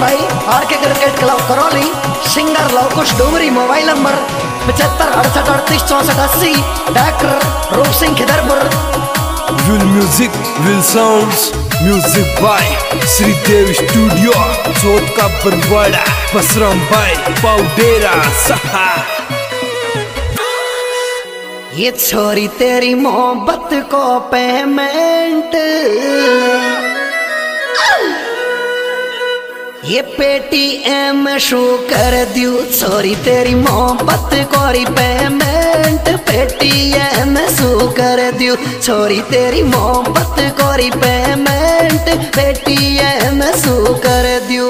भाई R K cricket club Karauli. Singer Lavkush Dogri. Mobile number 75 68 38 64 80। Director Roop Singh Khidarpur. Will music will sounds music by Shridev studio Chauth ka Barwara Basram भाई पाउडेरा सहा। ये छोरी तेरी मोहब्बत को पेमेंट ये पेटीएम शू कर दियो। छोरी तेरी मोहब्बत कोरी पेमेंट पेटीएम शू कर दियो। छोरी तेरी मोहब्बत कोरी पेमेंट पेटीएम शू कर दियो।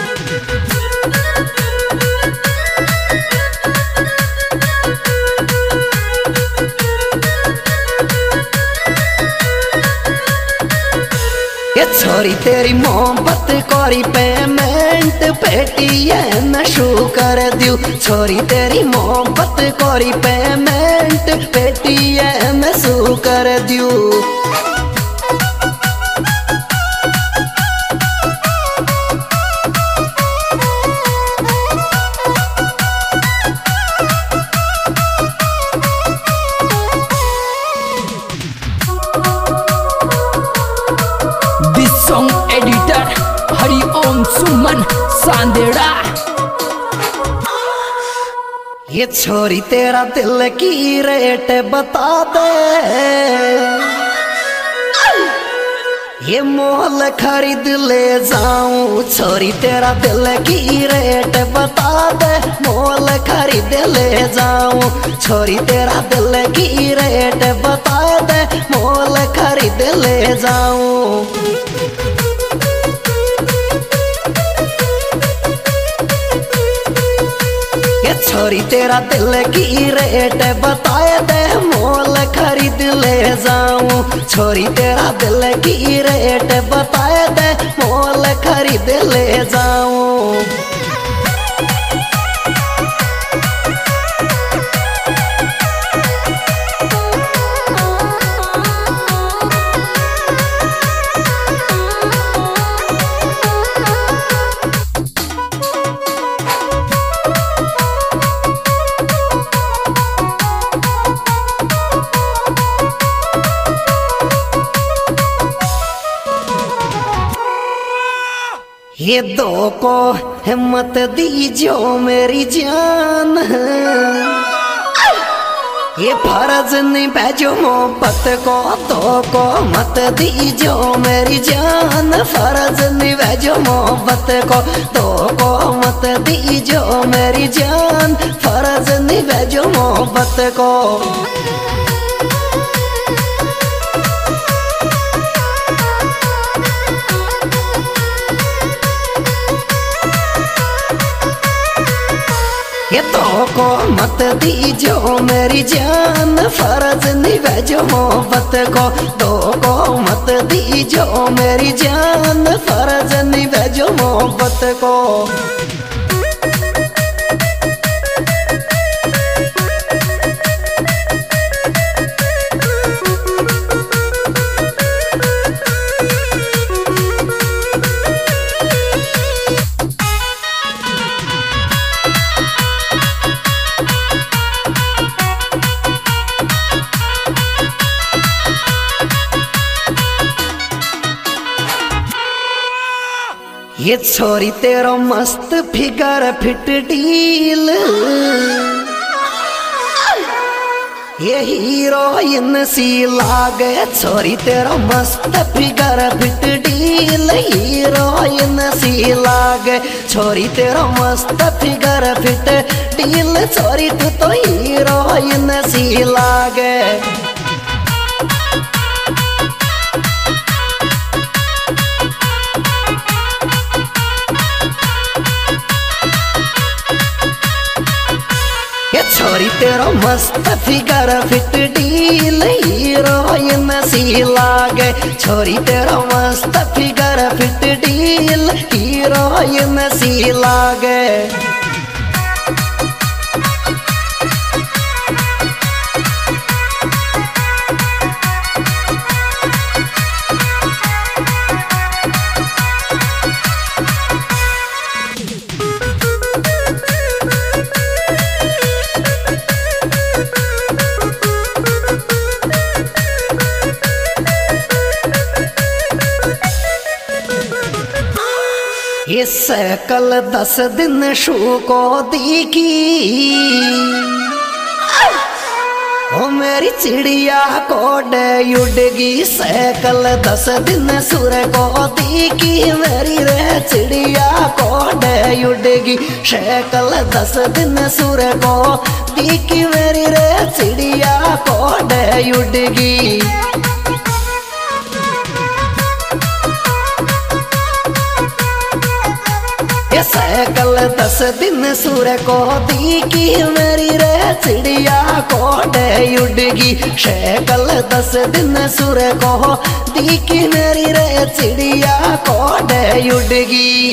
ये छोरी तेरी मोहब्बत कोरी पेमेंट पेटीएम शू कर दियो। छोरी तेरी मोहब्बत कोरी पेमेंट पेटीएम शू कर दियो। Song editor Hariom Suman Sandera. ये छोरी तेरा दिल की रेट बता दे ये मोल खरीद ले जाऊं। छोरी तेरा दिल की रेट बता दे मोल खरीद ले जाऊं। छोरी तेरा दिल की रेट बता दे मोल खरीद ले जाऊं। छोरी तेरा दिल की रेट बताए दे मोल खरीद ले जाऊं। छोरी तेरा दिल की रेट बताए दे मोल खरीद ले जाऊं। ये दो को हिम्मत दीजो मेरी जान ये फर्ज नहीं भेजो मोहब्बत को। दो को मत दीजो मेरी जान फर्ज नहीं भेजो मोहब्बत को। दो को मत दीजो मेरी जान फर्ज नहीं भेजो मोहब्बत को। ये तो को मत दीजो मेरी जान फर्ज नहीं भेजो मोहब्बत को। दो को मत दीजो मेरी जान फर्ज नहीं भेजो मोहब्बत को। ये छोरी तेरो मस्त फिगर फिट डील ये हीरोइन सी लागे। छोरी तेरो मस्त फिगर फिट डील हीरोइन सी लागे। छोरी तेरो मस्त फिगर फिट डील छोरी तू तो हीरोइन सी लागे। छोरी तेरो मस्त फिगर फिट डील हीरोइन सी लागे। छोरी तेरो मस्त फिगर फिट डील हीरोइन सी लागे। इससे कल 10 दिन शू को दीकी ओ मेरी चिड़िया को डे उड़गी से कल 10 दिन सुर को दीकी मेरी रे चिड़िया को डे उड़गी से कल 10 दिन सुर को दीकी मेरी रे चिड़िया को डे उड़गी कल 10 दिन सुर को दीकी मेरी रे चिड़िया को डे उड़गी कल 10 दिन सुर को दीकी मेरी रे चिड़िया को डे उड़गी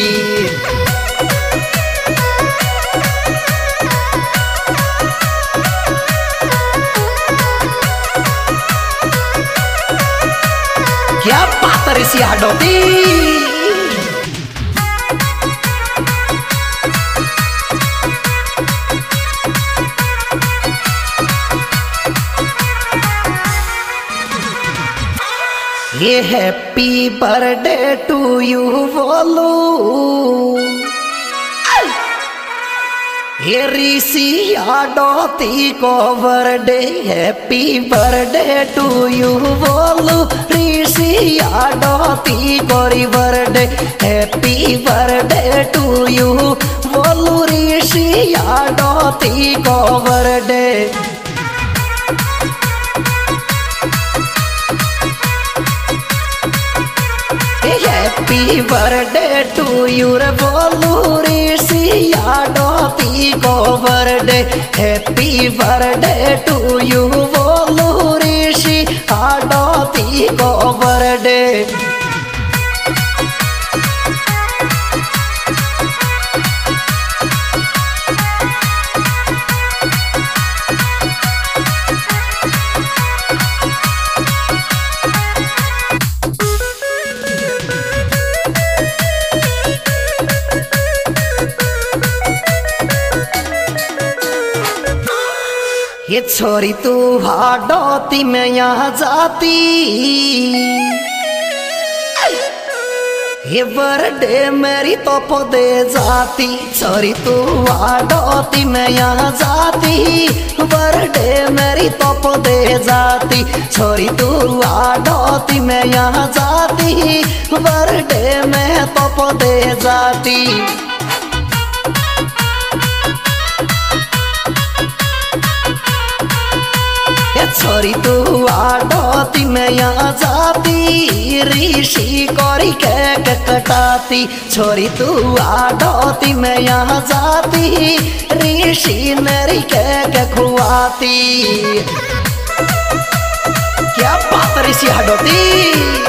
क्या पातर सी हडोती ये हैप्पी बर्थडे टू यू बोलू ये ऋषि यादोती को birthday happy birthday to you बोलू ऋषि यादोती को birthday happy birthday to you बोलू ऋषि यादोती को birthday happy birthday to you रे बोलू ऋषि यादोती को birthday happy birthday to you बोलू ऋषि यादोती को बर्थडे ये छोरी तू हाडोती में यहाँ जाती ये बर्थडे मेरी तो दे जाती छोरी तू हाडोती में यहाँ जाती बर्थडे मेरी तो दे जाती छोरी तू हाडोती में यहाँ जाती बर्थडे में तो दे जाती छोरी तू आडोती में यहाँ जाती ऋषि कोरी केक कटाती छोरी तू आडोती में यहाँ जाती ऋषि मेरी केक खुआती क्या बात ऋषि आडोती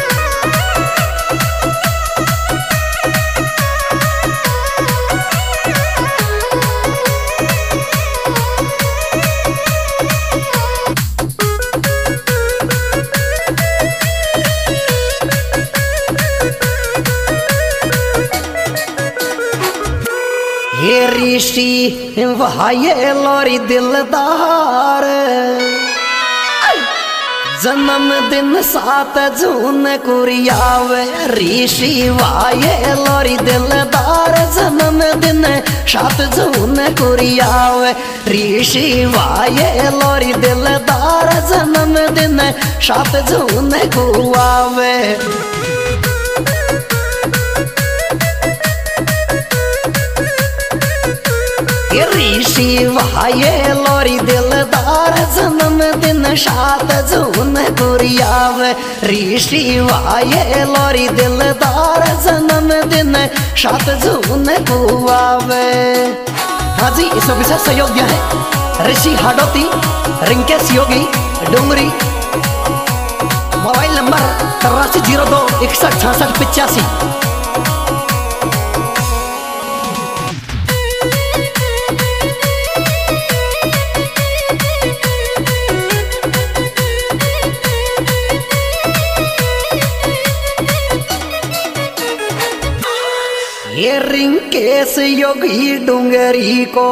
ये ऋषि वाये लोरी दिलदार जन्मदिन 7 जून कुरियावे ऋषि वाये लोरी दिलदार जन्मदिन 7 जून कुरियावे ऋषि वाये लोरी दिलदार जन्मदिन 7 जून कुआवे ऋषि वाये लोरी दिलदार जन्मदिन 7 जून कुरियावे ऋषि वाये लोरी दिलदार जन्मदिन 7 जून कुआवे। हाँ जी, इस विशेष सहयोग दिया है ऋषि हाडोती रिंकेश योगी डुंगरी। Mobile number 8302 61 66 85। ये रिंकेश योगी डुंगरी को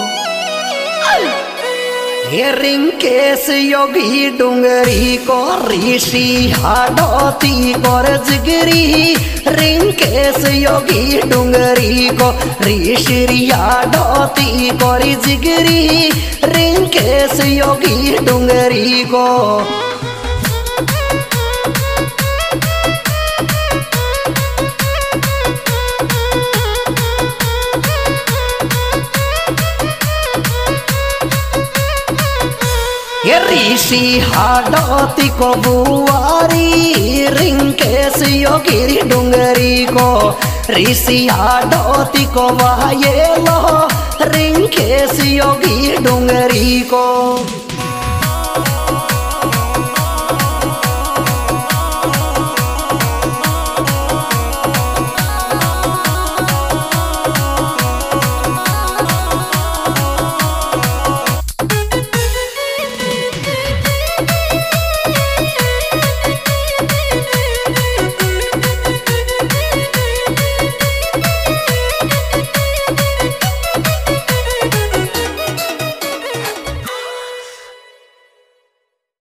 ये रिंकेश योगी डुंगरी को ऋषि हाडोती को जिगरी रिंकेश योगी डुंगरी को ऋषिया ढोती को जिगरी रिंकेश योगी डुंगरी को ये ऋषि हाडोती को बुआरी रिंकेश योगी डुंगरी को ऋषि हाडोती को वाये लो रिंकेश योगी डुंगरी को।